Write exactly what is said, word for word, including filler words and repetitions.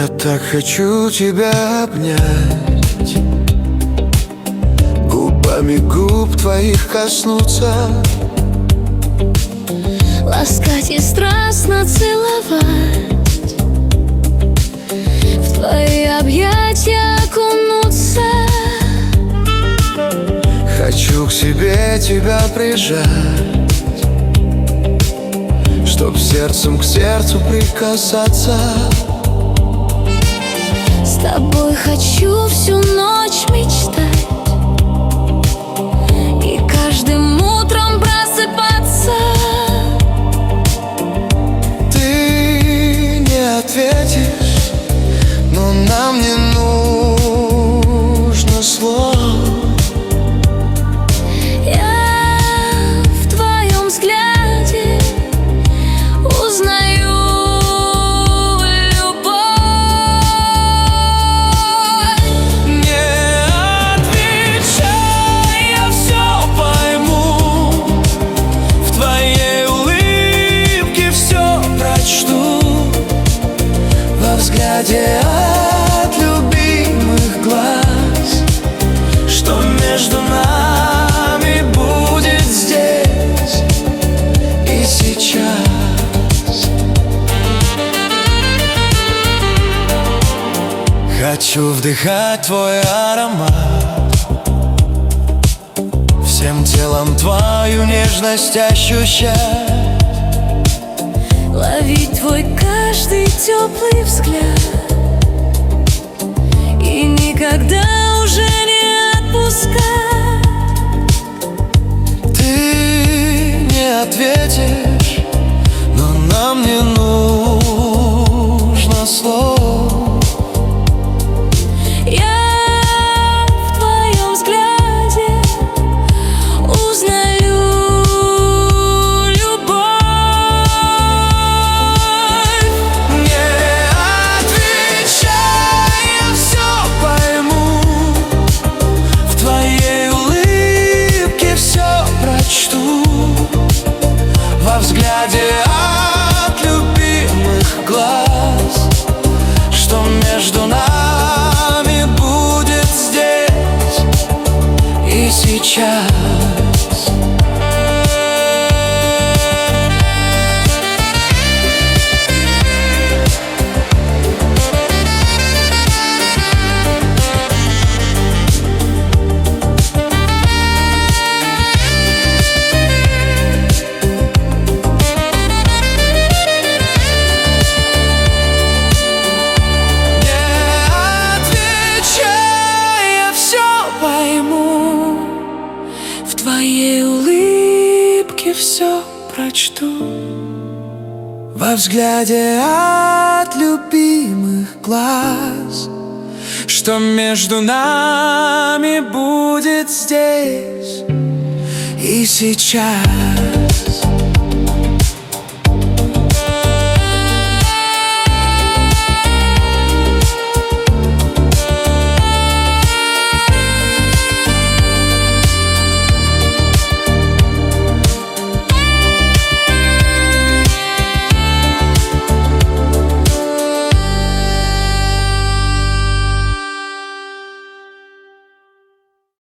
Я так хочу тебя обнять, губами губ твоих коснуться, ласкать и страстно целовать, в твои объятия окунуться. Хочу к себе тебя прижать, чтоб сердцем к сердцу прикасаться. С тобой хочу всю ночь мечтать и каждым утром просыпаться. Ты не ответишь, но нам не нужно слов. Я в твоем взгляде узнаю любовь. Не отвечай, я все пойму, в твоей улыбке все прочту, во взгляде от любимых глаз, что между нами будет здесь и сейчас. Хочу вдыхать твой аромат, всем телом твою нежность ощущать, Ловить твой каждый теплый взгляд и никогда уже не отпускать. Ты не ответишь, но нам не нужно слов. Я в твоем взгляде узнаю любовь. Не отвечай, я все пойму, в твоей улыбке все прочту, во взгляде от любимых глаз, что между нами будет здесь и сейчас. В твоей улыбке все прочту, Во взгляде от любимых глаз, что между нами будет здесь и сейчас.